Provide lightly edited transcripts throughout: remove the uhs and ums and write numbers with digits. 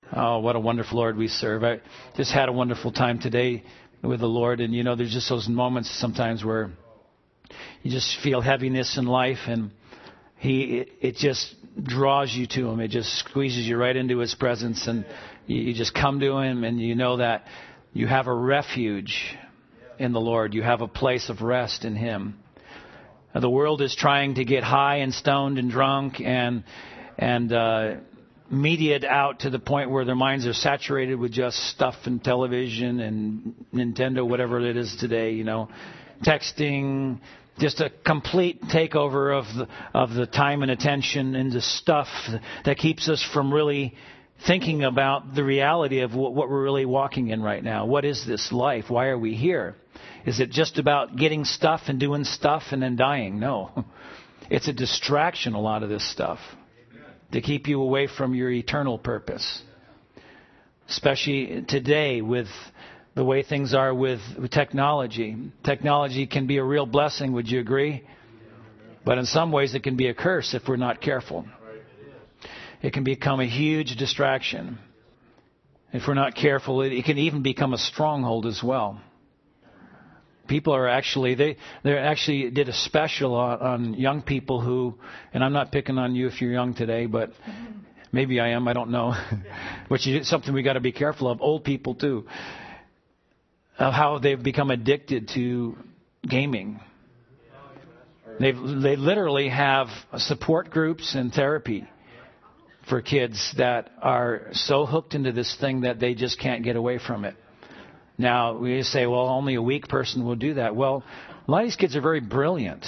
Oh, what a wonderful Lord we serve. I just had a wonderful time today with the Lord. And, there's just those moments sometimes where you just feel heaviness in life, and it just draws you to Him. It just squeezes you right into His presence, and you just come to Him, and you know that you have a refuge in the Lord. You have a place of rest in Him. The world is trying to get high and stoned and drunk and mediated out to the point where their minds are saturated with just stuff and television and Nintendo, whatever it is today, texting, just a complete takeover of the time and attention into stuff that keeps us from really thinking about the reality of what we're really walking in right now. What is this life? Why are we here? Is it just about getting stuff and doing stuff and then dying? No. It's a distraction, a lot of this stuff, to keep you away from your eternal purpose. Especially today with the way things are with technology. Technology can be a real blessing, would you agree? But in some ways it can be a curse if we're not careful. It can become a huge distraction. If we're not careful, it can even become a stronghold as well. People are actually, they actually did a special on young people who, and I'm not picking on you if you're young today, but maybe I am, I don't know. Which is something we got to be careful of. Old people too. Of how they've become addicted to gaming. They literally have support groups and therapy for kids that are so hooked into this thing that they just can't get away from it. Now, we say, well, only a weak person will do that. Well, a lot of these kids are very brilliant,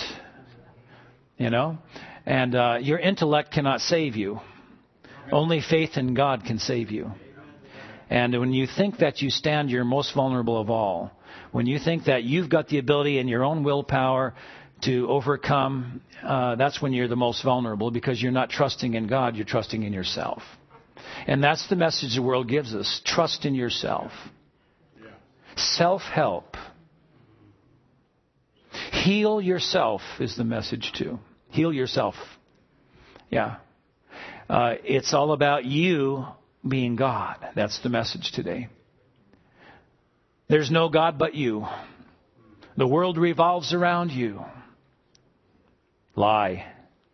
and your intellect cannot save you. Only faith in God can save you. And when you think that you stand, you're most vulnerable of all. When you think that you've got the ability in your own willpower to overcome, that's when you're the most vulnerable, because you're not trusting in God, you're trusting in yourself. And that's the message the world gives us. Trust in yourself. Self-help. Heal yourself is the message too. Heal yourself. Yeah. It's all about you being God. That's the message today. There's no God but you. The world revolves around you. Lie.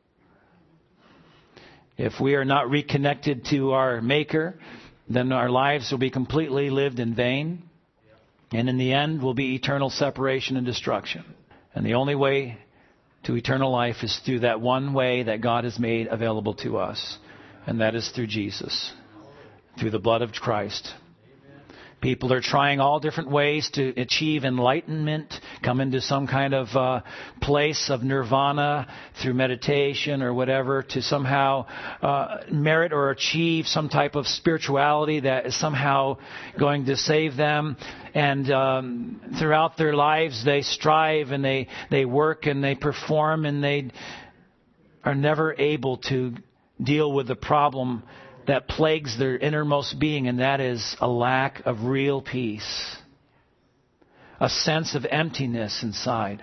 If we are not reconnected to our Maker, then our lives will be completely lived in vain. And in the end will be eternal separation and destruction. And the only way to eternal life is through that one way that God has made available to us. And that is through Jesus. Through the blood of Christ. People are trying all different ways to achieve enlightenment, come into some kind of place of nirvana through meditation or whatever, to somehow merit or achieve some type of spirituality that is somehow going to save them. And throughout their lives they strive and they work and they perform, and they are never able to deal with the problem that plagues their innermost being, and that is a lack of real peace, a sense of emptiness inside.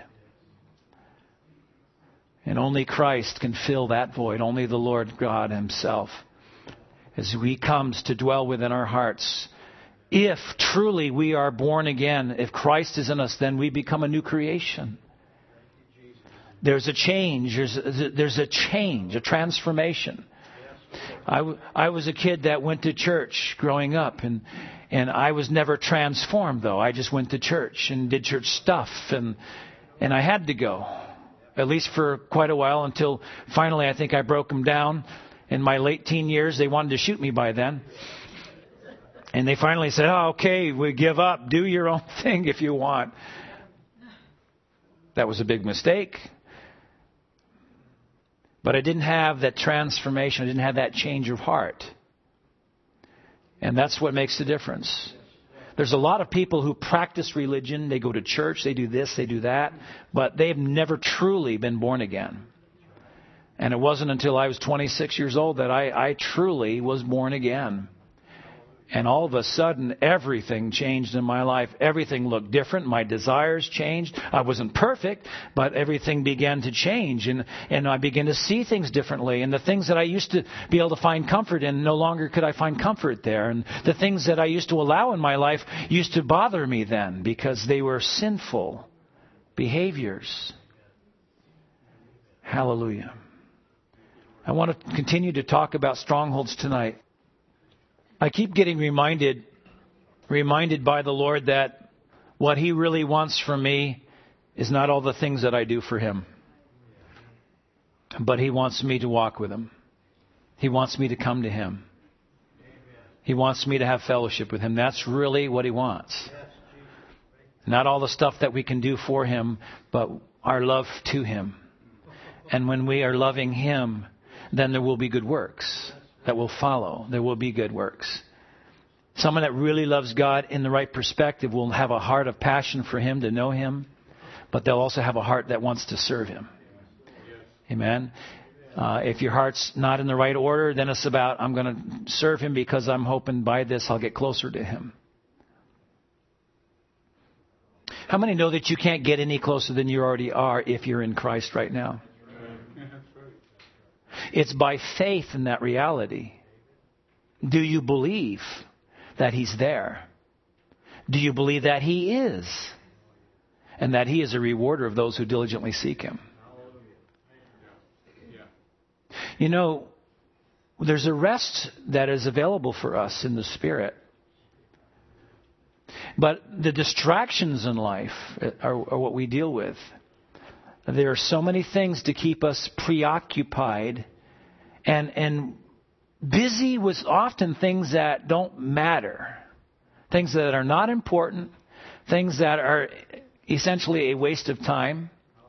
And only Christ can fill that void, only the Lord God Himself, as He comes to dwell within our hearts. If truly we are born again, if Christ is in us, then we become a new creation. There's a change, there's a change, a transformation. I was a kid that went to church growing up, and I was never transformed, though. I just went to church and did church stuff, and I had to go, at least for quite a while, until finally I think I broke them down. In my late teen years, they wanted to shoot me by then. And they finally said, oh, okay, we give up. Do your own thing if you want. That was a big mistake. But I didn't have that transformation. I didn't have that change of heart. And that's what makes the difference. There's a lot of people who practice religion. They go to church. They do this. They do that. But they've never truly been born again. And it wasn't until I was 26 years old that I truly was born again. And all of a sudden, everything changed in my life. Everything looked different. My desires changed. I wasn't perfect, but everything began to change. And I began to see things differently. And the things that I used to be able to find comfort in, no longer could I find comfort there. And the things that I used to allow in my life used to bother me then because they were sinful behaviors. Hallelujah. I want to continue to talk about strongholds tonight. I keep getting reminded by the Lord that what He really wants from me is not all the things that I do for Him. But He wants me to walk with Him. He wants me to come to Him. He wants me to have fellowship with Him. That's really what He wants. Not all the stuff that we can do for Him, but our love to Him. And when we are loving Him, then there will be good works that will follow. There will be good works. Someone that really loves God in the right perspective will have a heart of passion for Him, to know Him, but they'll also have a heart that wants to serve Him. Amen. If your heart's not in the right order, then it's about, I'm going to serve Him because I'm hoping by this I'll get closer to Him. How many know that you can't get any closer than you already are if you're in Christ right now? It's by faith in that reality. Do you believe that He's there? Do you believe that He is? And that He is a rewarder of those who diligently seek Him? You know, there's a rest that is available for us in the Spirit. But the distractions in life are what we deal with. There are so many things to keep us preoccupied and busy with often things that don't matter. Things that are not important. Things that are essentially a waste of time.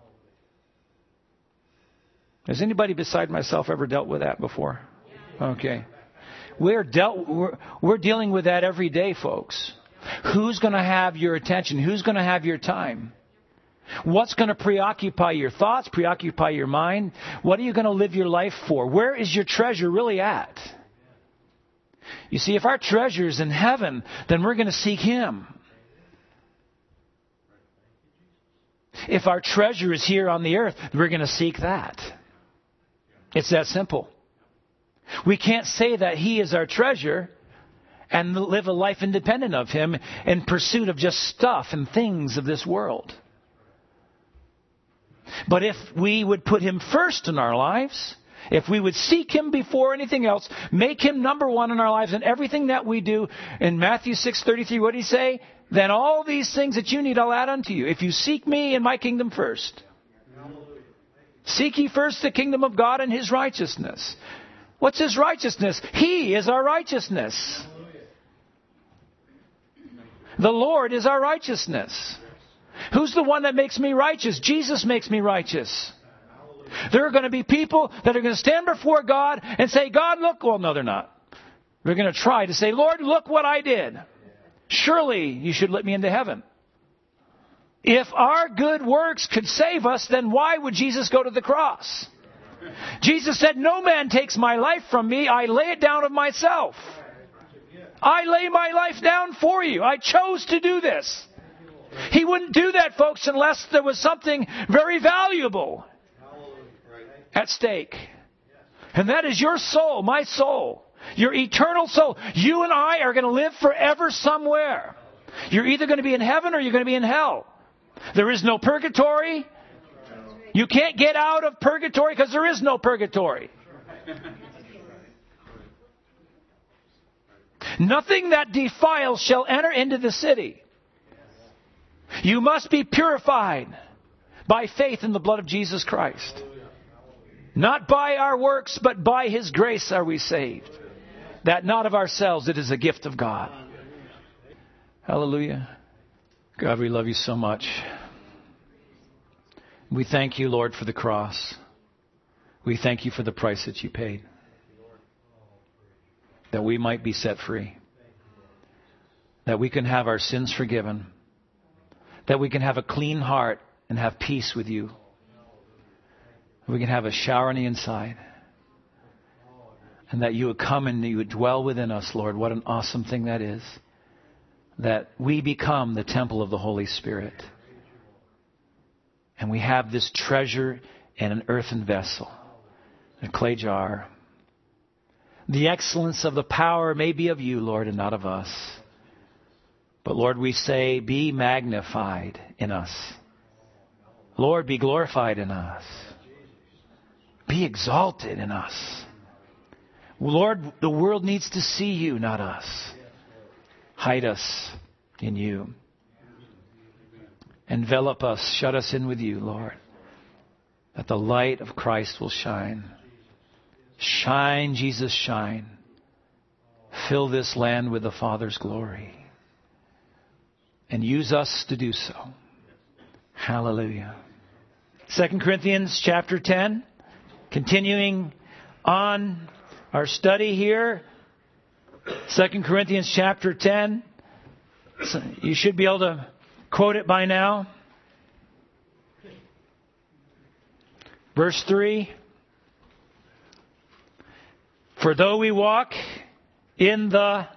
Has anybody beside myself ever dealt with that before? Okay. We're dealing with that every day, folks. Who's going to have your attention? Who's going to have your time? What's going to preoccupy your thoughts, preoccupy your mind? What are you going to live your life for? Where is your treasure really at? You see, if our treasure is in heaven, then we're going to seek Him. If our treasure is here on the earth, we're going to seek that. It's that simple. We can't say that He is our treasure and live a life independent of Him in pursuit of just stuff and things of this world. But if we would put Him first in our lives, if we would seek Him before anything else, make Him number one in our lives in everything that we do, in Matthew 6:33, what did He say? Then all these things that you need, I'll add unto you. If you seek me and my kingdom first. Seek ye first the kingdom of God and His righteousness. What's His righteousness? He is our righteousness. The Lord is our righteousness. Who's the one that makes me righteous? Jesus makes me righteous. There are going to be people that are going to stand before God and say, God, look. Well, no, they're not. They're going to try to say, Lord, look what I did. Surely you should let me into heaven. If our good works could save us, then why would Jesus go to the cross? Jesus said, no man takes my life from me. I lay it down of myself. I lay my life down for you. I chose to do this. He wouldn't do that, folks, unless there was something very valuable at stake. And that is your soul, my soul, your eternal soul. You and I are going to live forever somewhere. You're either going to be in heaven or you're going to be in hell. There is no purgatory. You can't get out of purgatory because there is no purgatory. Nothing that defiles shall enter into the city. You must be purified by faith in the blood of Jesus Christ. Not by our works, but by His grace are we saved. That not of ourselves, it is a gift of God. Hallelujah. God, we love you so much. We thank you, Lord, for the cross. We thank you for the price that you paid, that we might be set free, that we can have our sins forgiven, that we can have a clean heart and have peace with you. We can have a shower on the inside. And that you would come and you would dwell within us, Lord. What an awesome thing that is. That we become the temple of the Holy Spirit. And we have this treasure in an earthen vessel, a clay jar. The excellence of the power may be of you, Lord, and not of us. But Lord, we say, be magnified in us. Lord, be glorified in us. Be exalted in us. Lord, the world needs to see you, not us. Hide us in you. Envelop us, shut us in with you, Lord, that the light of Christ will shine. Shine, Jesus, shine. Fill this land with the Father's glory. And use us to do so. Hallelujah. 2 Corinthians chapter 10, continuing on our study here. 2 Corinthians chapter 10. You should be able to quote it by now. Verse 3. For though we walk in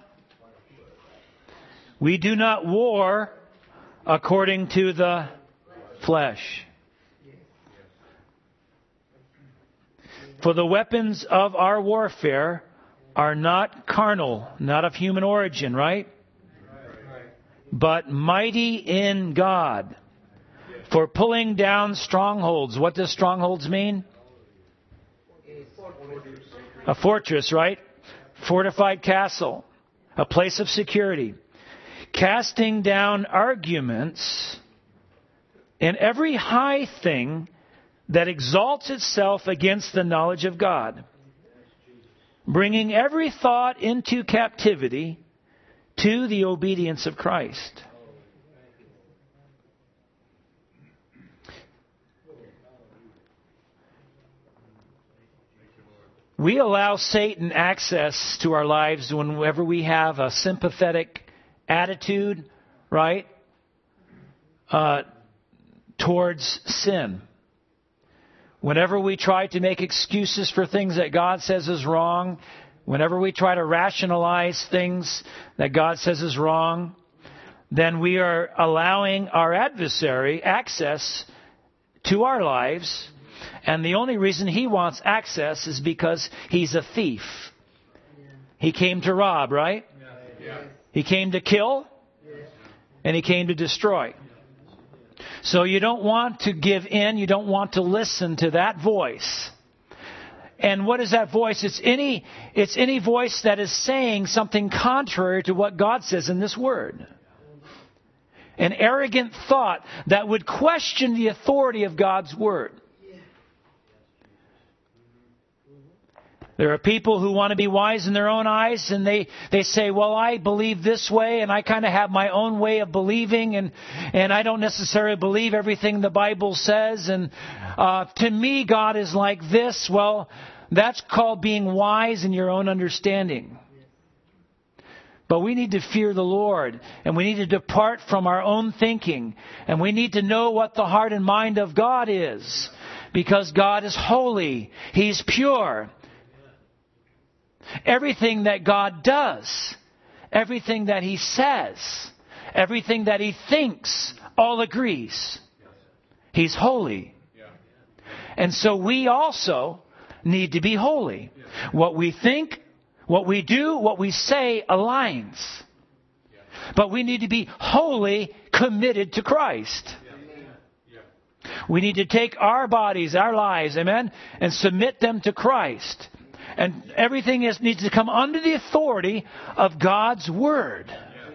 we do not war according to the flesh. For the weapons of our warfare are not carnal, not of human origin, right? But mighty in God for pulling down strongholds. What does strongholds mean? A fortress, right? Fortified castle. A place of security. Casting down arguments and every high thing that exalts itself against the knowledge of God, bringing every thought into captivity to the obedience of Christ. We allow Satan access to our lives whenever we have a sympathetic attitude, right, towards sin. Whenever we try to make excuses for things that God says is wrong, whenever we try to rationalize things that God says is wrong, then we are allowing our adversary access to our lives. And the only reason he wants access is because he's a thief. He came to rob, right? He came to kill, and he came to destroy. So you don't want to give in. You don't want to listen to that voice. And what is that voice? It's any voice that is saying something contrary to what God says in this Word. An arrogant thought that would question the authority of God's Word. There are people who want to be wise in their own eyes, and they say, well, I believe this way, and I kind of have my own way of believing, and I don't necessarily believe everything the Bible says, and to me, God is like this. Well, that's called being wise in your own understanding. But we need to fear the Lord, and we need to depart from our own thinking, and we need to know what the heart and mind of God is, because God is holy. He's pure. Everything that God does, everything that He says, everything that He thinks, all agrees. He's holy. And so we also need to be holy. What we think, what we do, what we say aligns. But we need to be wholly committed to Christ. We need to take our bodies, our lives, amen, and submit them to Christ. And everything needs to come under the authority of God's Word.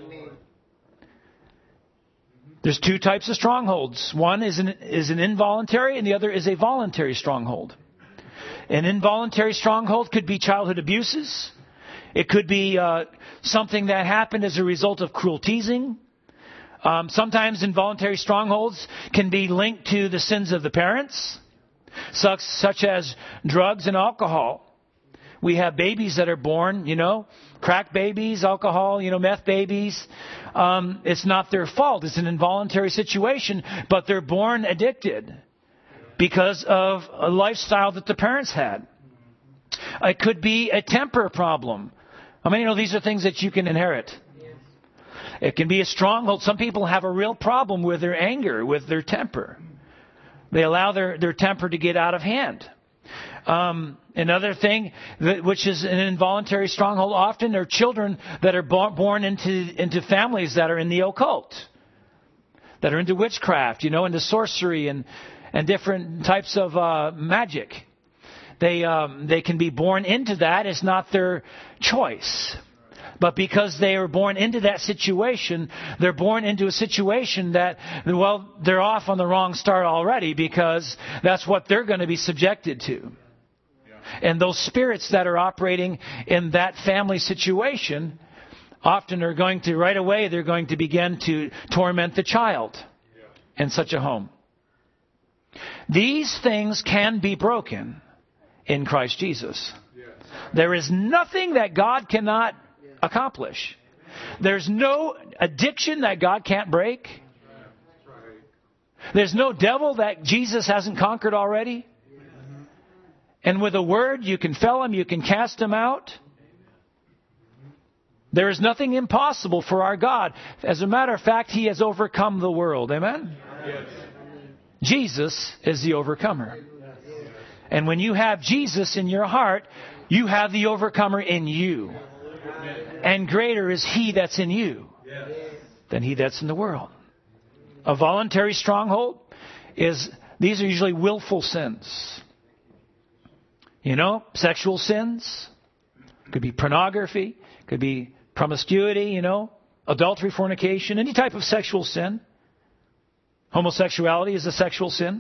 There's two types of strongholds. One is an involuntary, and the other is a voluntary stronghold. An involuntary stronghold could be childhood abuses. It could be something that happened as a result of cruel teasing. Sometimes involuntary strongholds can be linked to the sins of the parents, such as drugs and alcohol. We have babies that are born, crack babies, alcohol, meth babies. It's not their fault. It's an involuntary situation, but they're born addicted because of a lifestyle that the parents had. It could be a temper problem. I mean, these are things that you can inherit. It can be a stronghold. Some people have a real problem with their anger, with their temper. They allow their temper to get out of hand. Another thing, which is an involuntary stronghold, often are children that are born into families that are in the occult, that are into witchcraft, into sorcery and different types of magic. They can be born into that. It's not their choice. But because they are born into that situation, they're born into a situation that, they're off on the wrong start already, because that's what they're going to be subjected to. And those spirits that are operating in that family situation often are going to, right away, they're going to begin to torment the child in such a home. These things can be broken in Christ Jesus. There is nothing that God cannot accomplish. There's no addiction that God can't break. There's no devil that Jesus hasn't conquered already. And with a word, you can fell him, you can cast him out. There is nothing impossible for our God. As a matter of fact, He has overcome the world. Amen? Yes. Jesus is the overcomer. And when you have Jesus in your heart, you have the overcomer in you. And greater is He that's in you than he that's in the world. A voluntary stronghold these are usually willful sins. Sexual sins. Could be pornography. Could be promiscuity, adultery, fornication, any type of sexual sin. Homosexuality is a sexual sin.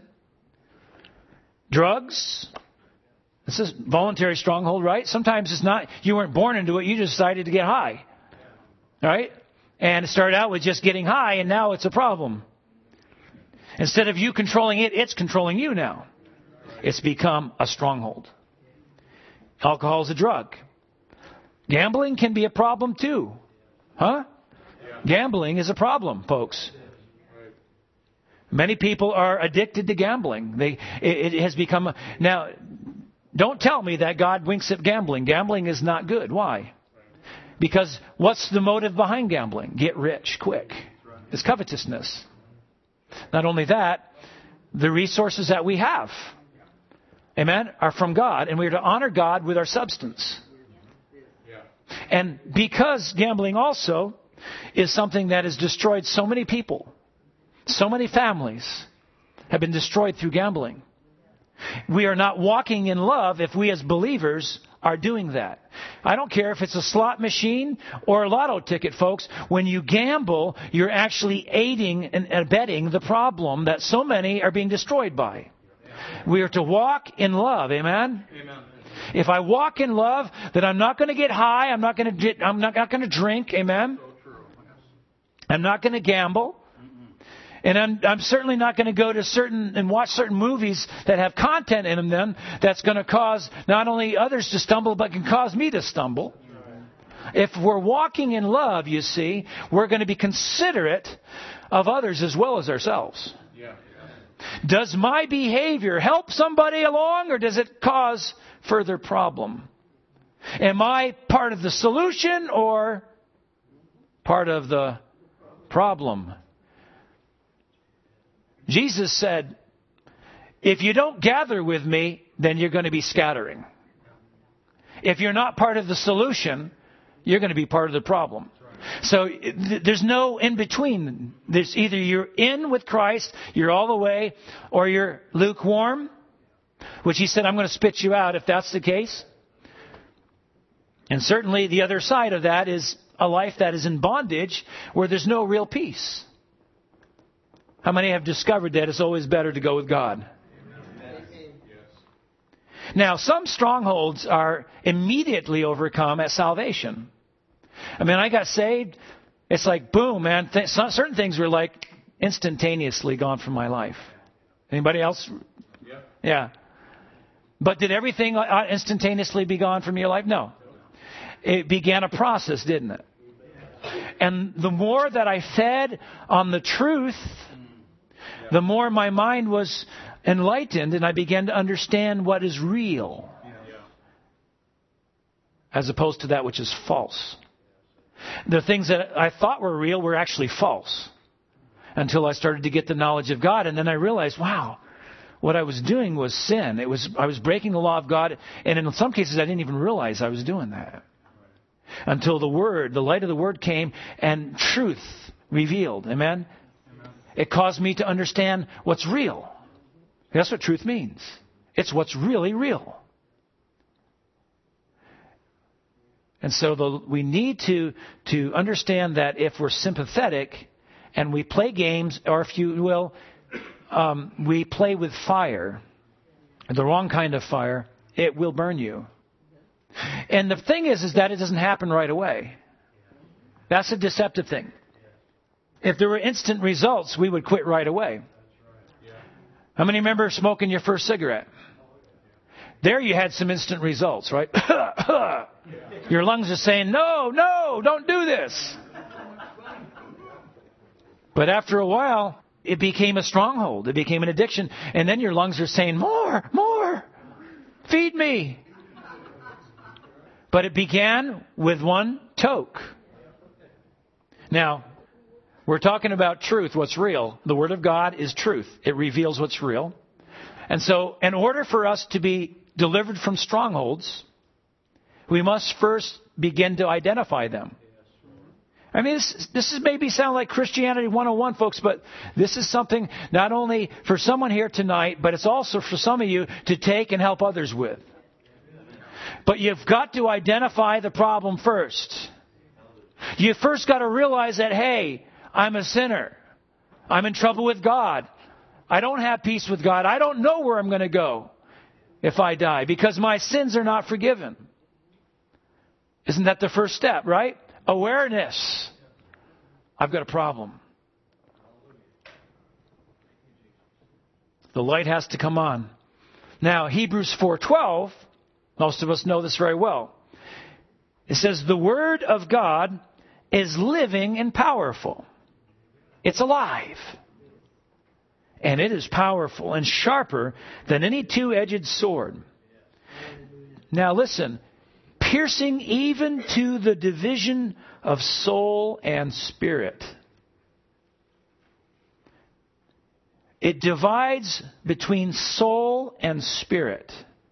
Drugs. This is voluntary stronghold, right? Sometimes it's not, you weren't born into it, you just decided to get high. Right? And it started out with just getting high, and now it's a problem. Instead of you controlling it, it's controlling you now. It's become a stronghold. Alcohol is a drug. Gambling can be a problem too. Huh? Gambling is a problem, folks. Many people are addicted to gambling. It has become... Now, don't tell me that God winks at gambling. Gambling is not good. Why? Because what's the motive behind gambling? Get rich quick. It's covetousness. Not only that, the resources that we have, amen, are from God. And we are to honor God with our substance. And because gambling also is something that has destroyed so many people, so many families have been destroyed through gambling. We are not walking in love if we as believers are doing that. I don't care if it's a slot machine or a lotto ticket, folks. When you gamble, you're actually aiding and abetting the problem that so many are being destroyed by. We are to walk in love. Amen? Amen. If I walk in love, then I'm not going to get high. I'm not going to drink. Amen. I'm not going to gamble. And I'm certainly not going to go to watch certain movies that have content in them that's going to cause not only others to stumble, but can cause me to stumble. If we're walking in love, you see, we're going to be considerate of others as well as ourselves. Does my behavior help somebody along, or does it cause further problem? Am I part of the solution or part of the problem? Jesus said, if you don't gather with me, then you're going to be scattering. If you're not part of the solution, you're going to be part of the problem. So there's no in between. There's either you're in with Christ, you're all the way, or you're lukewarm, which He said, I'm going to spit you out if that's the case. And certainly the other side of that is a life that is in bondage where there's no real peace. How many have discovered that it's always better to go with God? Now, some strongholds are immediately overcome at salvation. I mean, I got saved. It's like, boom, man. Certain things were like instantaneously gone from my life. Anybody else? Yeah. But did everything instantaneously be gone from your life? No. It began a process, didn't it? And the more that I fed on the truth, the more my mind was enlightened and I began to understand what is real. as opposed to that which is false. The things that I thought were real were actually false until I started to get the knowledge of God. And then I realized, wow, what I was doing was sin. I was breaking the law of God. And in some cases, I didn't even realize I was doing that until the light of the Word came and truth revealed. Amen? It caused me to understand what's real. That's what truth means. It's what's really real. And so we need to understand that if we're sympathetic and we play games, or if you will, we play with fire, the wrong kind of fire, it will burn you. And the thing is that it doesn't happen right away. That's a deceptive thing. If there were instant results, we would quit right away. How many remember smoking your first cigarette? There you had some instant results, right? Your lungs are saying, no, don't do this. But after a while, it became a stronghold. It became an addiction. And then your lungs are saying, more, feed me. But it began with one toke. Now, we're talking about truth, what's real. The Word of God is truth. It reveals what's real. And so, in order for us to be delivered from strongholds, we must first begin to identify them. I mean, this is maybe sound like Christianity 101, folks, but this is something not only for someone here tonight, but it's also for some of you to take and help others with. But you've got to identify the problem first. You first got to realize that, hey, I'm a sinner. I'm in trouble with God. I don't have peace with God. I don't know where I'm going to go if I die because my sins are not forgiven. Isn't that the first step, right? Awareness. I've got a problem. The light has to come on. Now, Hebrews 4:12, most of us know this very well. It says, the Word of God is living and powerful. It's alive. And it is powerful and sharper than any two-edged sword. Now listen. Piercing even to the division of soul and spirit. It divides between soul and spirit.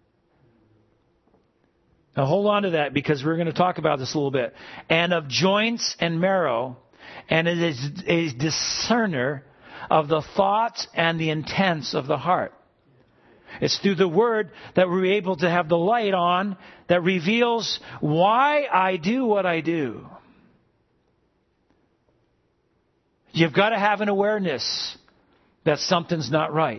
Now hold on to that because we're going to talk about this a little bit. And of joints and marrow, and it is a discerner of the thoughts and the intents of the heart. It's through the Word that we're able to have the light on that reveals why I do what I do. You've got to have an awareness that something's not right.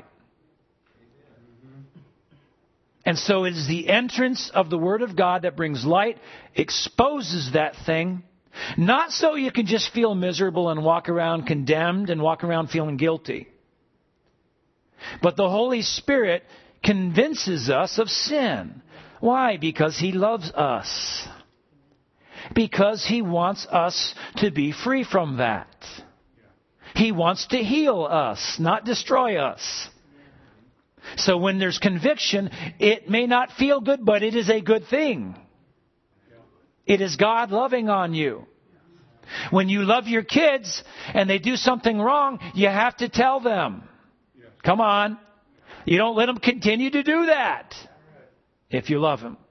And so it is the entrance of the Word of God that brings light, exposes that thing, not so you can just feel miserable and walk around condemned and walk around feeling guilty. But the Holy Spirit convinces us of sin. Why? Because He loves us. Because He wants us to be free from that. He wants to heal us, not destroy us. So when there's conviction, it may not feel good, but it is a good thing. It is God loving on you. When you love your kids and they do something wrong, you have to tell them. Come on. You don't let them continue to do that if you love them.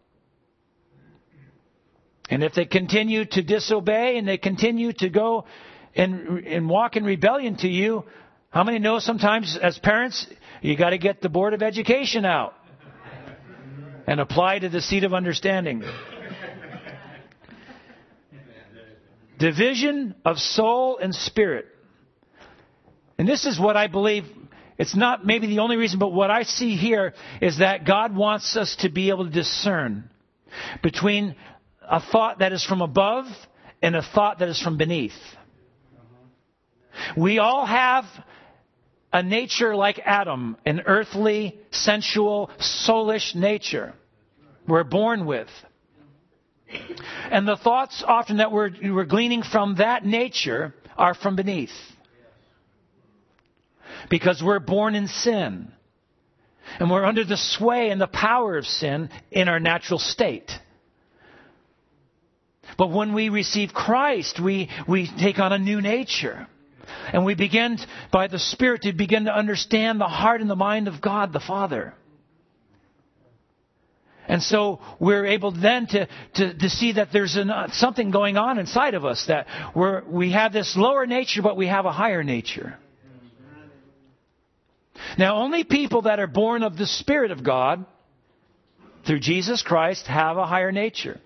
And if they continue to disobey and they continue to go and walk in rebellion to you, how many know sometimes as parents, you got to get the Board of Education out and apply to the seat of understanding. Division of soul and spirit. And this is what I believe. It's not maybe the only reason, but what I see here is that God wants us to be able to discern between a thought that is from above and a thought that is from beneath. We all have a nature like Adam, an earthly, sensual, soulish nature we're born with. And the thoughts often that we're gleaning from that nature are from beneath. Because we're born in sin. And we're under the sway and the power of sin in our natural state. But when we receive Christ, we take on a new nature. And we begin, by the Spirit, to begin to understand the heart and the mind of God the Father. And so we're able then to see that there's something going on inside of us, that we have this lower nature, but we have a higher nature. Now, only people that are born of the Spirit of God, through Jesus Christ, have a higher nature.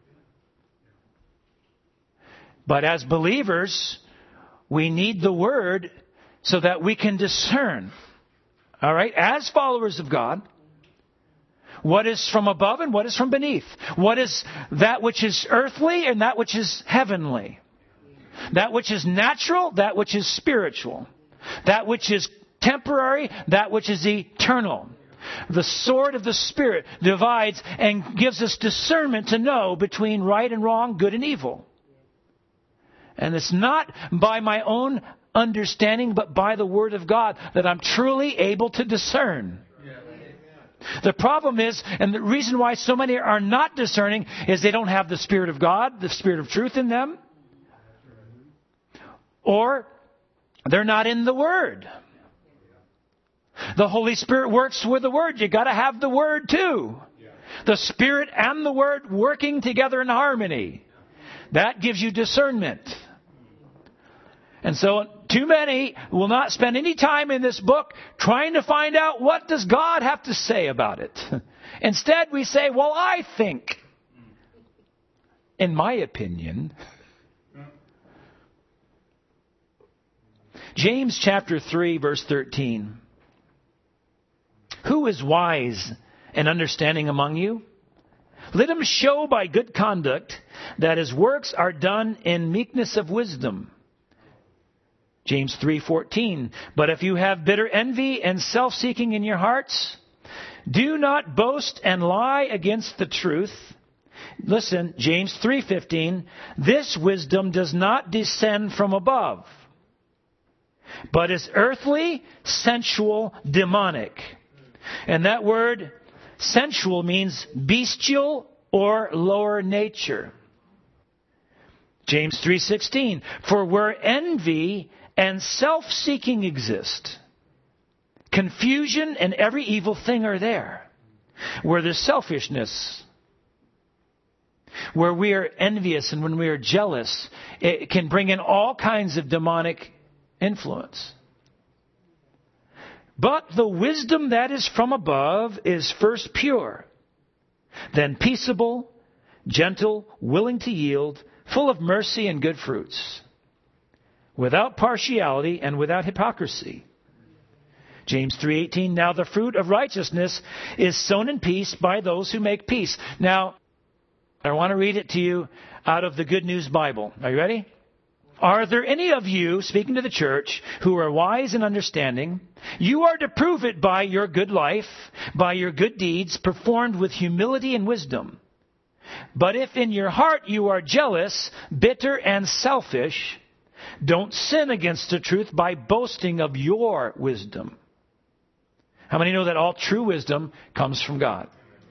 But as believers, we need the Word so that we can discern, all right, as followers of God, what is from above and what is from beneath. What is that which is earthly and that which is heavenly. That which is natural, that which is spiritual. That which is temporary, that which is eternal. The sword of the Spirit divides and gives us discernment to know between right and wrong, good and evil. And it's not by my own understanding, but by the Word of God that I'm truly able to discern. The problem is, and the reason why so many are not discerning, is they don't have the Spirit of God, the Spirit of truth in them. Or they're not in the Word. The Holy Spirit works with the Word. You got to have the Word too. The Spirit and the Word working together in harmony. That gives you discernment. And so too many will not spend any time in this book trying to find out what does God have to say about it. Instead, we say, well, I think, in my opinion. James chapter 3, verse 13. Who is wise and understanding among you? Let him show by good conduct that his works are done in meekness of wisdom. James 3:14. But if you have bitter envy and self-seeking in your hearts, do not boast and lie against the truth. Listen, James 3:15. This wisdom does not descend from above, but is earthly, sensual, demonic. And that word sensual means bestial or lower nature. James 3:16. For where envy and self-seeking exist, confusion and every evil thing are there. Where there's selfishness, where we are envious and when we are jealous, it can bring in all kinds of demonic influence. But the wisdom that is from above is first pure, then peaceable, gentle, willing to yield, full of mercy and good fruits, without partiality and without hypocrisy. James 3:18. Now the fruit of righteousness is sown in peace by those who make peace. Now, I want to read it to you out of the Good News Bible. Are you ready? Are there any of you, speaking to the church, who are wise and understanding? You are to prove it by your good life, by your good deeds, performed with humility and wisdom. But if in your heart you are jealous, bitter, and selfish, don't sin against the truth by boasting of your wisdom. How many know that all true wisdom comes from God?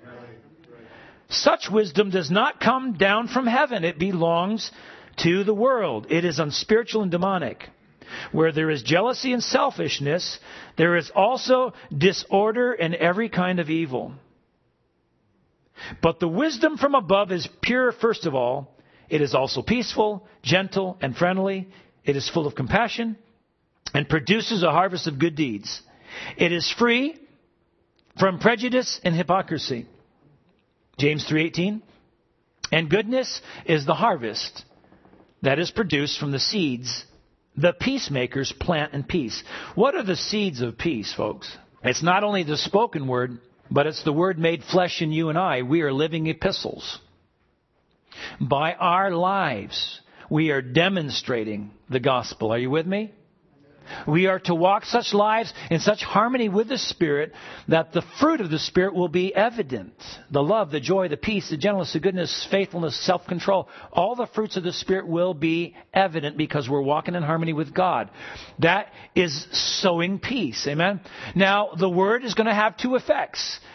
Such wisdom does not come down from heaven. It belongs to the world. It is unspiritual and demonic. Where there is jealousy and selfishness, there is also disorder and every kind of evil. But the wisdom from above is pure, first of all. It is also peaceful, gentle, and friendly. It is full of compassion and produces a harvest of good deeds. It is free from prejudice and hypocrisy. James 3:18. And goodness is the harvest that is produced from the seeds the peacemakers plant in peace. What are the seeds of peace, folks? It's not only the spoken word, but it's the word made flesh in you and I. We are living epistles. By our lives, we are demonstrating the gospel. Are you with me? We are to walk such lives in such harmony with the Spirit that the fruit of the Spirit will be evident. The love, the joy, the peace, the gentleness, the goodness, faithfulness, self-control. All the fruits of the Spirit will be evident because we're walking in harmony with God. That is sowing peace. Amen? Now, the Word is going to have two effects.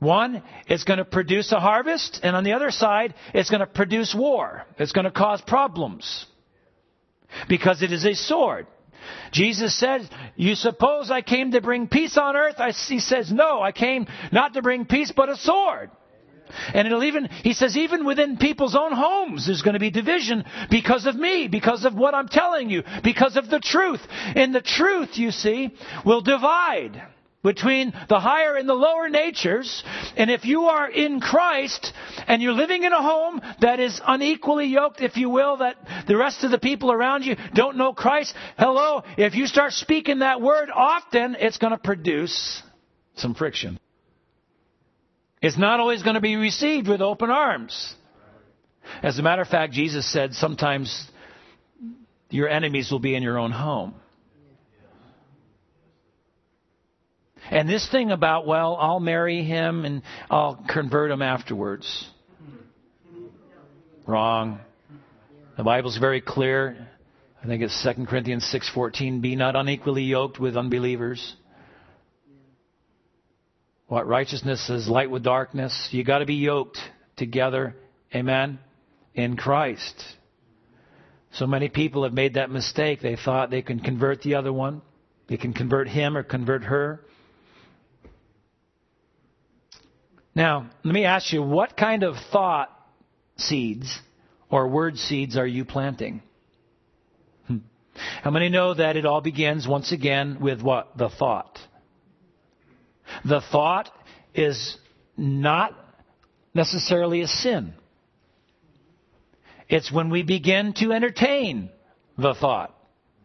One, it's going to produce a harvest, and on the other side, it's going to produce war. It's going to cause problems because it is a sword. Jesus said, you suppose I came to bring peace on earth? He says, no, I came not to bring peace, but a sword. And he says, even within people's own homes, there's going to be division because of me, because of what I'm telling you, because of the truth. And the truth, you see, will divide between the higher and the lower natures. And if you are in Christ and you're living in a home that is unequally yoked, if you will, that the rest of the people around you don't know Christ, hello, if you start speaking that word often, it's going to produce some friction. It's not always going to be received with open arms. As a matter of fact, Jesus said sometimes your enemies will be in your own home. And this thing about, well, I'll marry him and I'll convert him afterwards. Wrong. The Bible's very clear. I think it's 2 Corinthians 6:14. Be not unequally yoked with unbelievers. What righteousness is light with darkness. You got to be yoked together. Amen. In Christ. So many people have made that mistake. They thought they can convert the other one. They can convert him or convert her. Now, let me ask you, what kind of thought seeds or word seeds are you planting? How many know that it all begins, once again, with what? The thought. The thought is not necessarily a sin. It's when we begin to entertain the thought.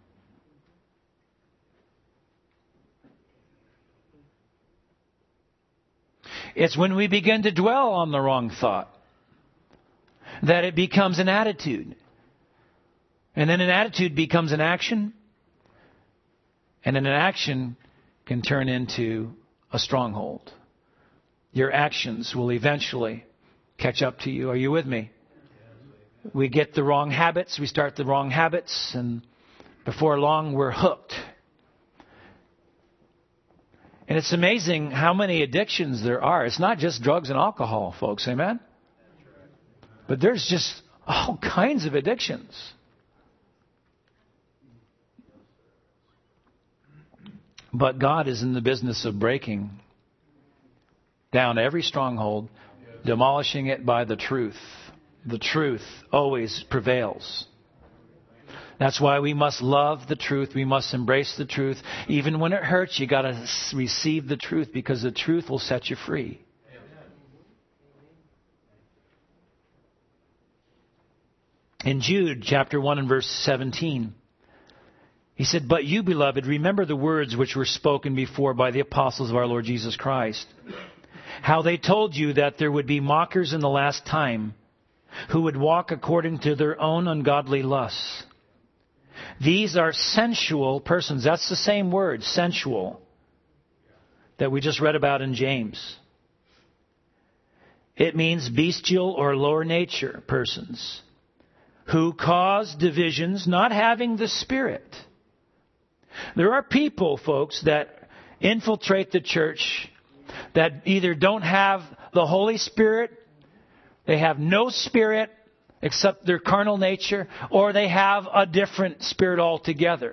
It's when we begin to dwell on the wrong thought that it becomes an attitude. And then an attitude becomes an action. And then an action can turn into a stronghold. Your actions will eventually catch up to you. Are you with me? We get the wrong habits. We start the wrong habits. And before long, we're hooked. And it's amazing how many addictions there are. It's not just drugs and alcohol, folks. Amen? But there's just all kinds of addictions. But God is in the business of breaking down every stronghold, demolishing it by the truth. The truth always prevails. That's why we must love the truth. We must embrace the truth. Even when it hurts, you got to receive the truth, because the truth will set you free. In Jude chapter 1 and verse 17, he said, "But you, beloved, remember the words which were spoken before by the apostles of our Lord Jesus Christ, how they told you that there would be mockers in the last time, who would walk according to their own ungodly lusts. These are sensual persons." That's the same word, sensual, that we just read about in James. It means bestial or lower nature persons, who cause divisions, not having the Spirit. There are people, folks, that infiltrate the church that either don't have the Holy Spirit, they have no Spirit except their carnal nature, or they have a different spirit altogether.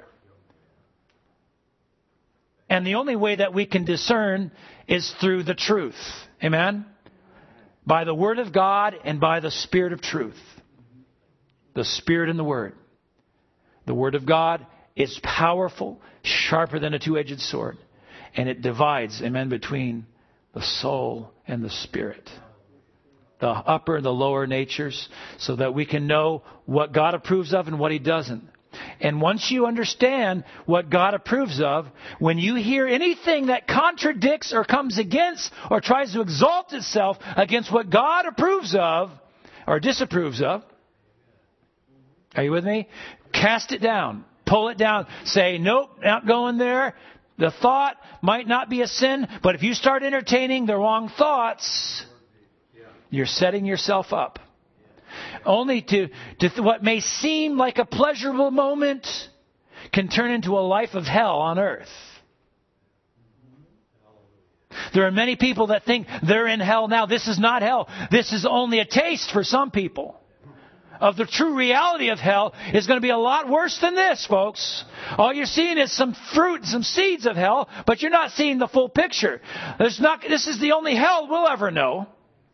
And the only way that we can discern is through the truth. Amen? By the Word of God and by the Spirit of truth. The Spirit and the Word. The Word of God is powerful, sharper than a two-edged sword. And it divides, amen, between the soul and the spirit. The upper and the lower natures, so that we can know what God approves of and what He doesn't. And once you understand what God approves of, when you hear anything that contradicts or comes against or tries to exalt itself against what God approves of or disapproves of, are you with me? Cast it down. Pull it down. Say, nope, not going there. The thought might not be a sin, but if you start entertaining the wrong thoughts, you're setting yourself up. Only to what may seem like a pleasurable moment can turn into a life of hell on earth. There are many people that think they're in hell now. This is not hell. This is only a taste for some people. Of the true reality of hell is going to be a lot worse than this, folks. All you're seeing is some fruit, some seeds of hell, but you're not seeing the full picture. This is the only hell we'll ever know.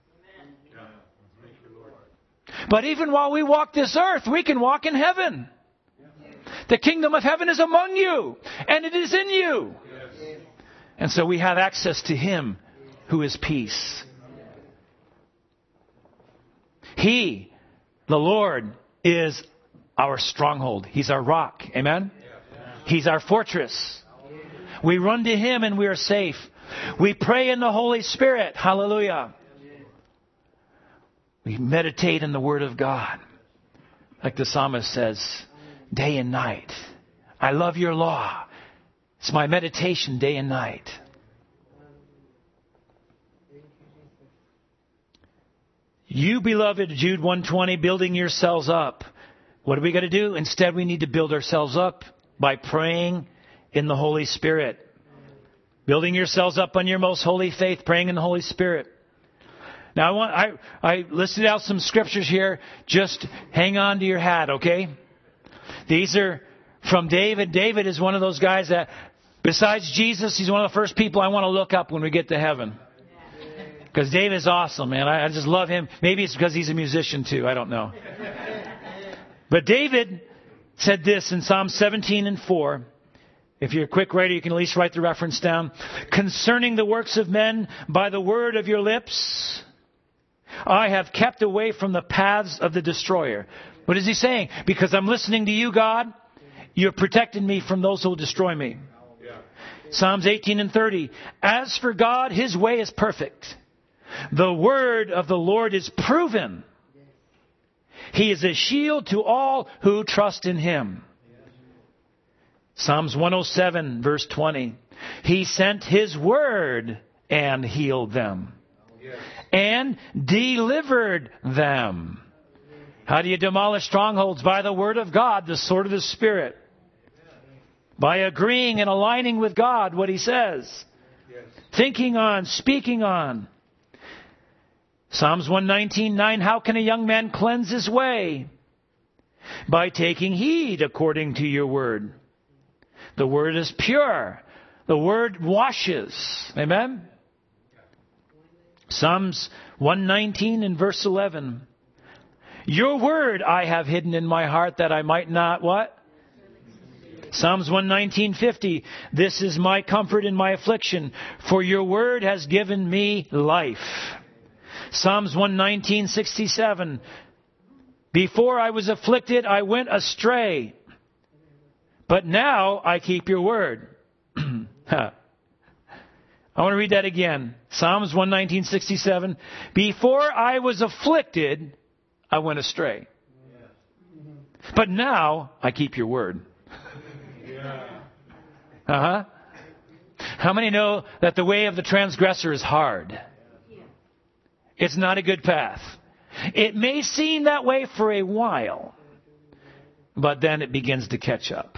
But even while we walk this earth, we can walk in heaven. The kingdom of heaven is among you, and it is in you. And so we have access to Him who is peace. He, the Lord, is our stronghold. He's our rock. Amen? He's our fortress. We run to Him and we are safe. We pray in the Holy Spirit. Hallelujah. We meditate in the Word of God. Like the psalmist says, day and night. I love your law. It's my meditation day and night. You, beloved, Jude 1:20, building yourselves up. What do we got to do? Instead, we need to build ourselves up by praying in the Holy Spirit. Building yourselves up on your most holy faith, praying in the Holy Spirit. Now, I listed out some scriptures here. Just hang on to your hat, okay? These are from David. David is one of those guys that, besides Jesus, he's one of the first people I want to look up when we get to heaven. Because David's awesome, man. I just love him. Maybe it's because he's a musician too. I don't know. But David said this in Psalm 17:4. If you're a quick writer, you can at least write the reference down. Concerning the works of men, by the word of your lips, I have kept away from the paths of the destroyer. What is he saying? Because I'm listening to you, God, you're protecting me from those who will destroy me. Yeah. Psalms 18:30. As for God, His way is perfect. The word of the Lord is proven. He is a shield to all who trust in Him. Psalms 107, verse 20. He sent His word and healed them. And delivered them. How do you demolish strongholds? By the word of God, the sword of the Spirit. By agreeing and aligning with God, what He says. Thinking on, speaking on. Psalms 119:9. How can a young man cleanse his way? By taking heed according to your word. The word is pure. The word washes. Amen? Psalms 119 and verse 11. Your word I have hidden in my heart that I might not, what? Psalms 119:50. This is my comfort in my affliction, for your word has given me life. Psalms 119:67. Before I was afflicted, I went astray, but now I keep your word. I want to read that again. Psalms 119:67. Before I was afflicted, I went astray. But now I keep your word. How many know that the way of the transgressor is hard? It's not a good path. It may seem that way for a while, but then it begins to catch up.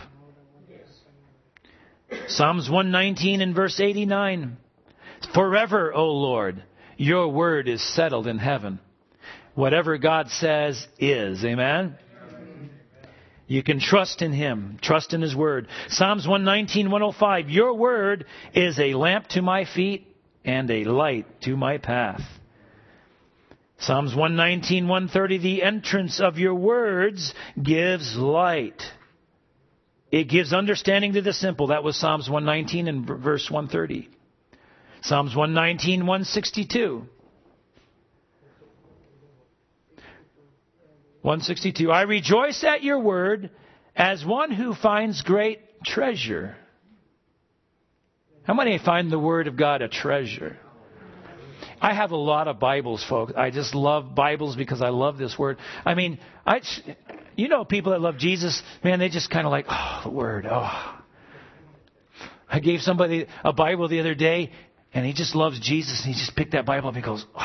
Psalms 119 and verse 89. Forever, O Lord, your word is settled in heaven. Whatever God says is. Amen? You can trust in Him. Trust in His word. Psalms 119:105. Your word is a lamp to my feet and a light to my path. Psalms 119:130. The entrance of your words gives light. It gives understanding to the simple. That was Psalms 119 and verse 130. Psalms 119:162. 162. I rejoice at your word as one who finds great treasure. How many find the word of God a treasure? I have a lot of Bibles, folks. I just love Bibles because I love this word. I mean, you know people that love Jesus, man, they just kind of like, oh, the word, oh. I gave somebody a Bible the other day, and he just loves Jesus, and he just picked that Bible up and he goes,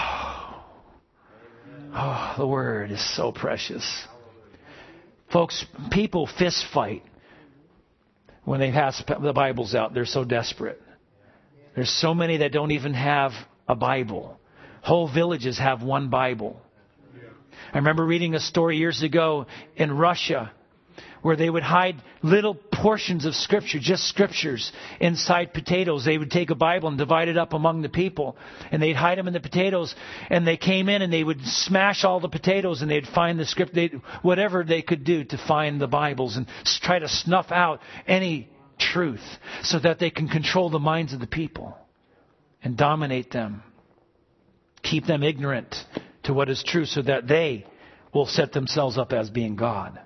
oh, the word is so precious. Folks, people fist fight when they pass the Bibles out. They're so desperate. There's so many that don't even have a Bible. Whole villages have one Bible. I remember reading a story years ago in Russia where they would hide little portions of Scripture, just Scriptures, inside potatoes. They would take a Bible and divide it up among the people. And they'd hide them in the potatoes. And they came in and they would smash all the potatoes and they'd find the script, whatever they could do to find the Bibles and try to snuff out any truth so that they can control the minds of the people and dominate them. Keep them ignorant to what is true so that they will set themselves up as being God.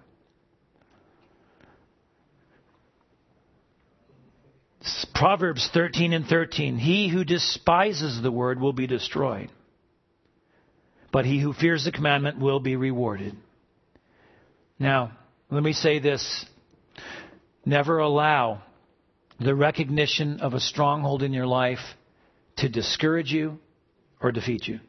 Proverbs 13:13. He who despises the word will be destroyed, but he who fears the commandment will be rewarded. Now, let me say this. Never allow the recognition of a stronghold in your life to discourage you or defeat you.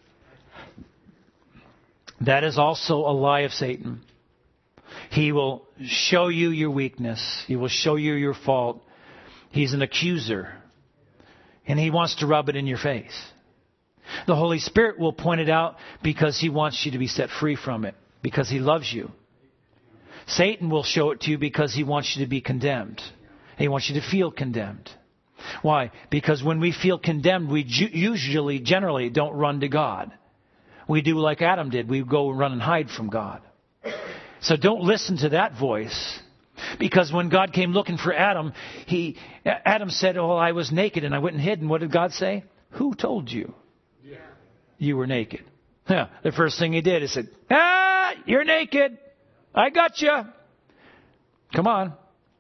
That is also a lie of Satan. He will show you your weakness. He will show you your fault. He's an accuser. And he wants to rub it in your face. The Holy Spirit will point it out because he wants you to be set free from it. Because he loves you. Satan will show it to you because he wants you to be condemned. He wants you to feel condemned. Why? Because when we feel condemned, we generally don't run to God. We do like Adam did. We go run and hide from God. So don't listen to that voice. Because when God came looking for Adam, Adam said, "Oh, I was naked and I went and hid." And what did God say? "Who told you you were naked?" Yeah, the first thing he did, he said, "You're naked. I got you. Come on."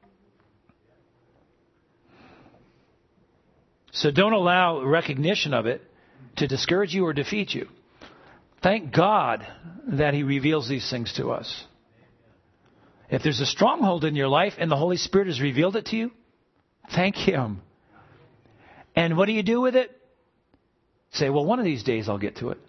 So don't allow recognition of it to discourage you or defeat you. Thank God that he reveals these things to us. If there's a stronghold in your life and the Holy Spirit has revealed it to you, thank him. And what do you do with it? Say, "Well, one of these days I'll get to it."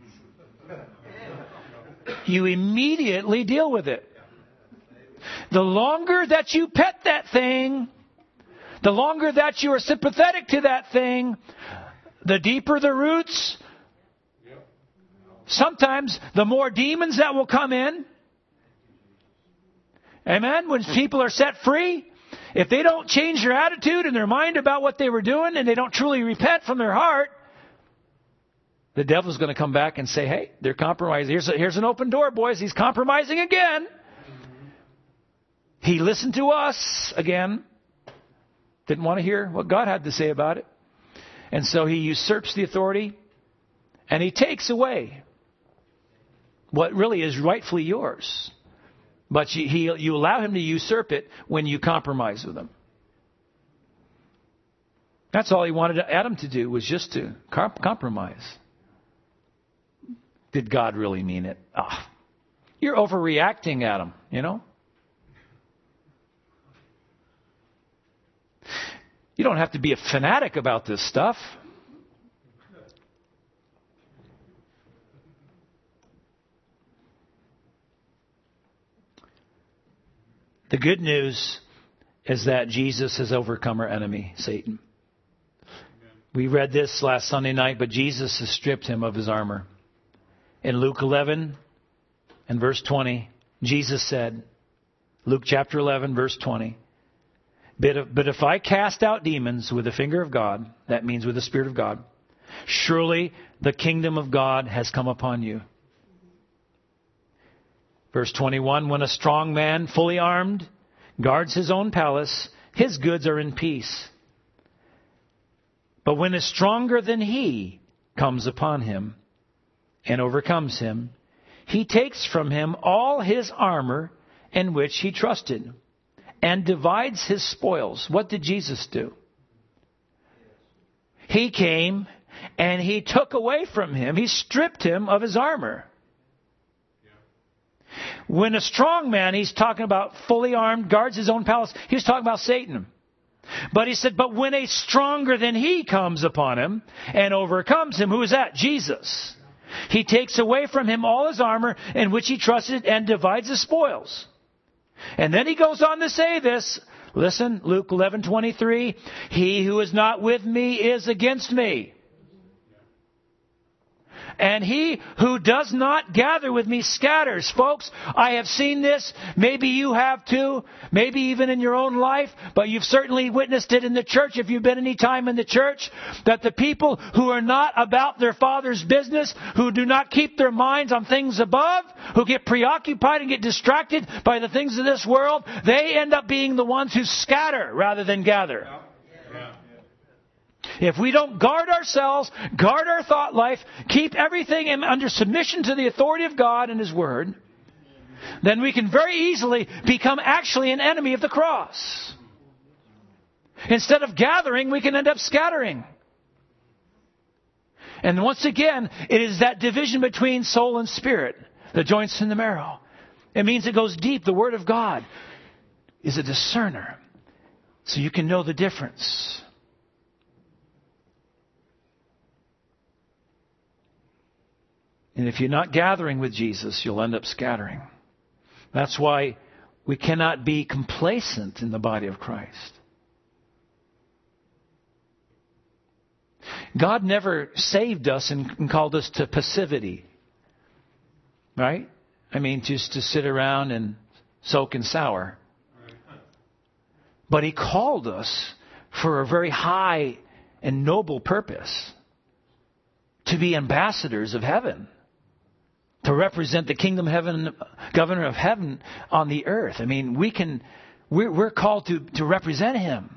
You immediately deal with it. The longer that you pet that thing, the longer that you are sympathetic to that thing, the deeper the roots, sometimes the more demons that will come in. Amen? When people are set free, if they don't change their attitude and their mind about what they were doing and they don't truly repent from their heart, the devil's going to come back and say, "Hey, they're compromising. Here's an open door, boys. He's compromising again." He listened to us again. Didn't want to hear what God had to say about it. And so he usurps the authority and he takes away what really is rightfully yours. But you allow him to usurp it when you compromise with him. That's all he wanted Adam to do, was just to compromise. Did God really mean it? You're overreacting, Adam, you know? You don't have to be a fanatic about this stuff. The good news is that Jesus has overcome our enemy, Satan. We read this last Sunday night, but Jesus has stripped him of his armor. In Luke 11 and verse 20, Jesus said, Luke chapter 11, verse 20, But if I cast out demons with the finger of God, that means with the Spirit of God, surely the kingdom of God has come upon you. Verse 21, when a strong man, fully armed, guards his own palace, his goods are in peace. But when a stronger than he comes upon him and overcomes him, he takes from him all his armor in which he trusted and divides his spoils. What did Jesus do? He came and he took away from him, he stripped him of his armor. When a strong man, he's talking about fully armed, guards his own palace. He was talking about Satan. But he said, but when a stronger than he comes upon him and overcomes him, who is that? Jesus. He takes away from him all his armor in which he trusted and divides his spoils. And then he goes on to say this, Listen, Luke 11:23. He who is not with me is against me. And he who does not gather with me scatters. Folks, I have seen this. Maybe you have too. Maybe even in your own life. But you've certainly witnessed it in the church if you've been any time in the church. That the people who are not about their Father's business, who do not keep their minds on things above, who get preoccupied and get distracted by the things of this world, they end up being the ones who scatter rather than gather. If we don't guard ourselves, guard our thought life, keep everything under submission to the authority of God and His Word, then we can very easily become actually an enemy of the cross. Instead of gathering, we can end up scattering. And once again, it is that division between soul and spirit, the joints and the marrow. It means it goes deep. The Word of God is a discerner, so you can know the difference. And if you're not gathering with Jesus, you'll end up scattering. That's why we cannot be complacent in the body of Christ. God never saved us and called us to passivity. Right? I mean, just to sit around and soak and sour. But He called us for a very high and noble purpose. To be ambassadors of heaven. To represent the kingdom heaven, governor of heaven on the earth. I mean, we're called to represent Him.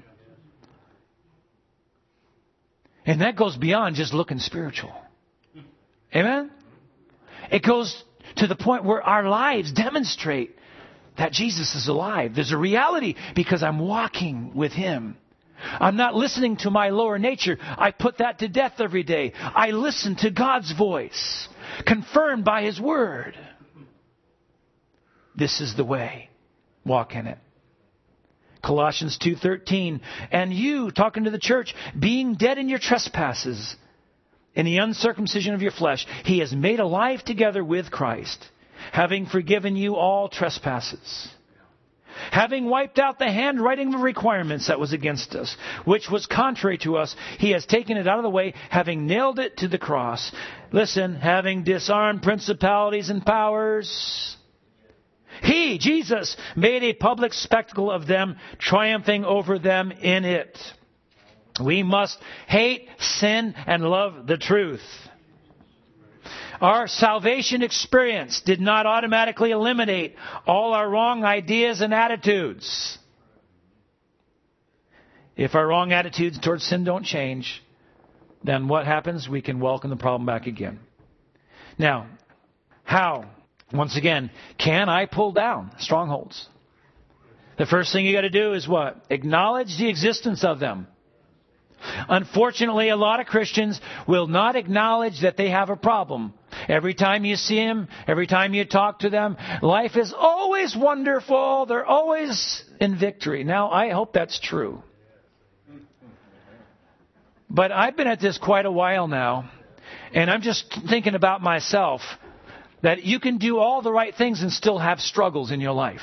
And that goes beyond just looking spiritual. Amen? It goes to the point where our lives demonstrate that Jesus is alive. There's a reality because I'm walking with Him. I'm not listening to my lower nature. I put that to death every day. I listen to God's voice, confirmed by His Word. This is the way. Walk in it. Colossians 2:13. And you, talking to the church, being dead in your trespasses, in the uncircumcision of your flesh, He has made alive together with Christ, having forgiven you all trespasses. Having wiped out the handwriting of requirements that was against us, which was contrary to us, He has taken it out of the way, having nailed it to the cross. Listen, having disarmed principalities and powers, He, Jesus, made a public spectacle of them, triumphing over them in it. We must hate sin and love the truth. Our salvation experience did not automatically eliminate all our wrong ideas and attitudes. If our wrong attitudes towards sin don't change, then what happens? We can welcome the problem back again. Now, how? Once again, can I pull down strongholds? The first thing you got to do is what? Acknowledge the existence of them. Unfortunately, a lot of Christians will not acknowledge that they have a problem. Every time you see them, every time you talk to them, life is always wonderful. They're always in victory. Now, I hope that's true. But I've been at this quite a while now, and I'm just thinking about myself, that you can do all the right things and still have struggles in your life.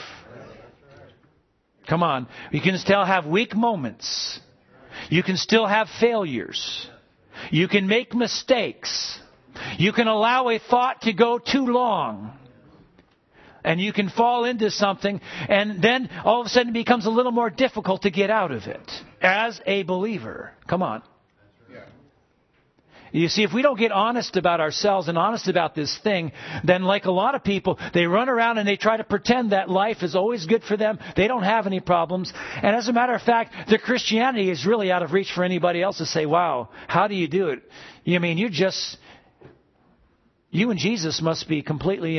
Come on. You can still have weak moments. You can still have failures. You can make mistakes. You can allow a thought to go too long. And you can fall into something, and then all of a sudden it becomes a little more difficult to get out of it as a believer. Come on. You see, if we don't get honest about ourselves and honest about this thing, then like a lot of people, they run around and they try to pretend that life is always good for them. They don't have any problems. And as a matter of fact, their Christianity is really out of reach for anybody else to say, wow, how do you do it? You mean, you and Jesus must be completely,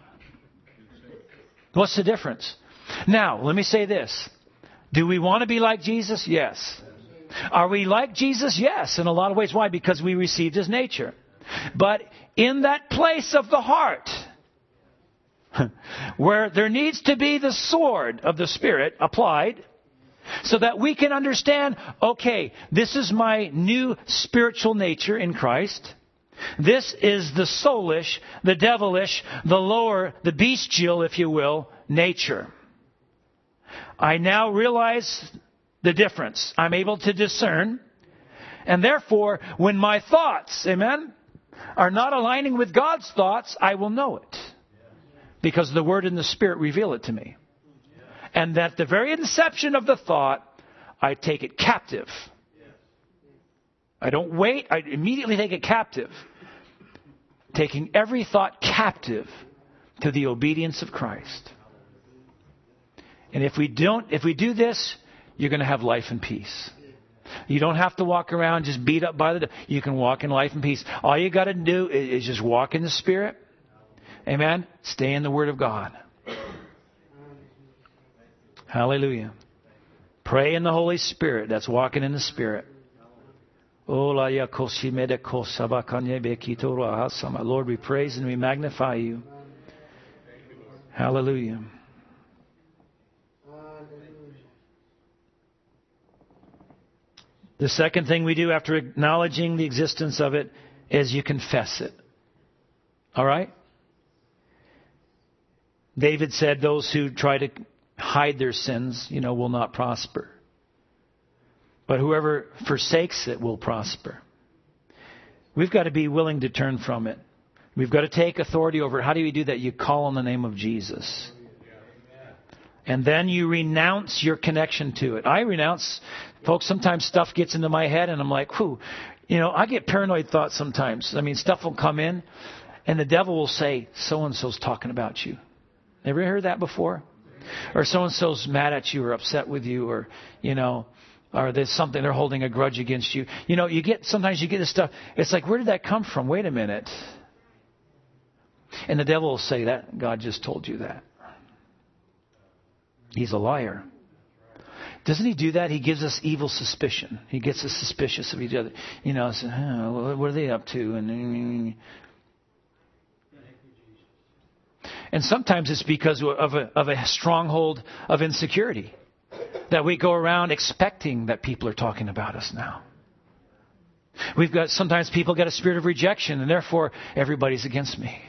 what's the difference? Now, let me say this. Do we want to be like Jesus? Yes. Are we like Jesus? Yes, in a lot of ways. Why? Because we received His nature. But in that place of the heart, where there needs to be the sword of the Spirit applied, so that we can understand, okay, this is my new spiritual nature in Christ. This is the soulish, the devilish, the lower, the bestial, if you will, nature. I now realize the difference. I'm able to discern. And therefore, when my thoughts, amen, are not aligning with God's thoughts, I will know it. Because the Word and the Spirit reveal it to me. And that the very inception of the thought, I take it captive. I don't wait. I immediately take it captive. Taking every thought captive to the obedience of Christ. And if we do this, you're going to have life and peace. You don't have to walk around just beat up by the devil. You can walk in life and peace. All you got to do is just walk in the Spirit. Amen. Stay in the Word of God. Hallelujah. Pray in the Holy Spirit. That's walking in the Spirit. Lord, we praise and we magnify you. Hallelujah. The second thing we do after acknowledging the existence of it is you confess it. All right? David said those who try to hide their sins, will not prosper. But whoever forsakes it will prosper. We've got to be willing to turn from it. We've got to take authority over it. How do we do that? You call on the name of Jesus. And then you renounce your connection to it. I renounce. Folks, sometimes stuff gets into my head and I'm like, whew. I get paranoid thoughts sometimes. Stuff will come in and the devil will say, so-and-so's talking about you. Ever heard that before? Or so-and-so's mad at you or upset with you or, or there's something, they're holding a grudge against you. Sometimes you get this stuff. It's like, where did that come from? Wait a minute. And the devil will say that God just told you that. He's a liar. Doesn't he do that? He gives us evil suspicion. He gets us suspicious of each other. What are they up to? And sometimes it's because of a stronghold of insecurity that we go around expecting that people are talking about us now. Sometimes people get a spirit of rejection and therefore everybody's against me.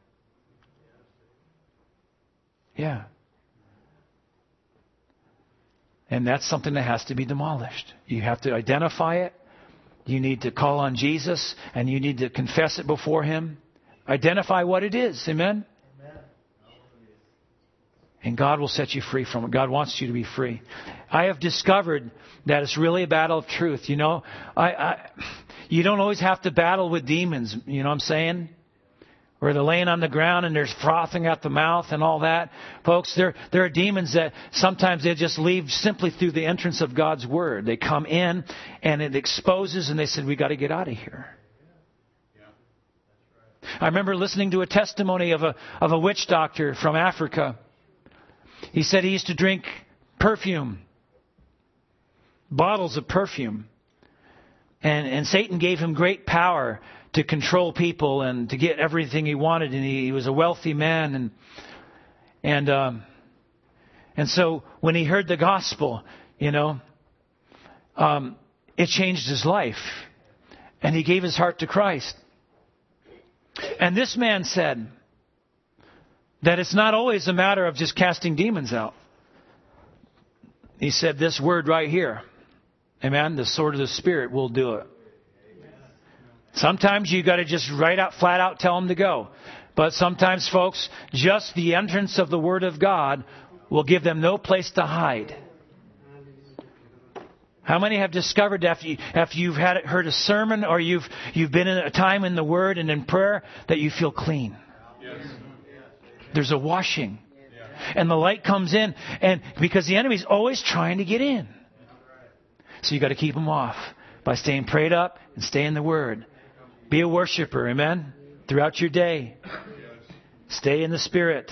Yeah. And that's something that has to be demolished. You have to identify it. You need to call on Jesus and you need to confess it before Him. Identify what it is. Amen? And God will set you free from it. God wants you to be free. I have discovered that it's really a battle of truth. You don't always have to battle with demons. You know what I'm saying? Where they're laying on the ground and there's frothing at the mouth and all that. Folks, there are demons that sometimes they just leave simply through the entrance of God's Word. They come in and it exposes and they said, we got to get out of here. I remember listening to a testimony of a witch doctor from Africa. He said he used to drink perfume, bottles of perfume. And Satan gave him great power to control people and to get everything he wanted. And he was a wealthy man. And so when he heard the gospel, it changed his life. And he gave his heart to Christ. And this man said that it's not always a matter of just casting demons out. He said this word right here. Amen. The sword of the Spirit will do it. Sometimes you got to just flat out tell them to go. But sometimes, folks, just the entrance of the Word of God will give them no place to hide. How many have discovered after you've heard a sermon or you've been in a time in the Word and in prayer that you feel clean? Yes. There's a washing. And the light comes in, and because the enemy's always trying to get in. So you got to keep them off by staying prayed up and stay in the Word. Be a worshiper, amen, throughout your day. Stay in the Spirit.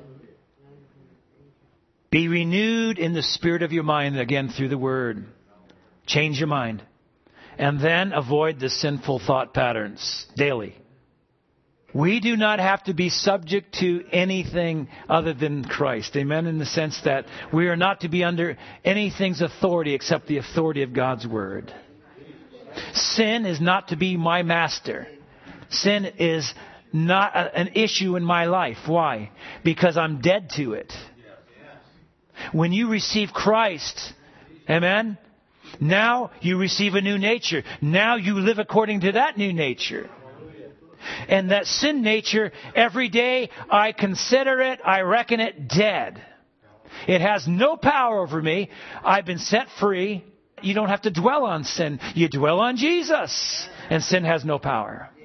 Be renewed in the spirit of your mind, again, through the Word. Change your mind. And then avoid the sinful thought patterns daily. We do not have to be subject to anything other than Christ. Amen? In the sense that we are not to be under anything's authority except the authority of God's Word. Sin is not to be my master. Sin is not an issue in my life. Why? Because I'm dead to it. When you receive Christ, amen, now you receive a new nature. Now you live according to that new nature. And that sin nature, every day I consider it, I reckon it dead. It has no power over me. I've been set free. You don't have to dwell on sin. You dwell on Jesus, and sin has no power.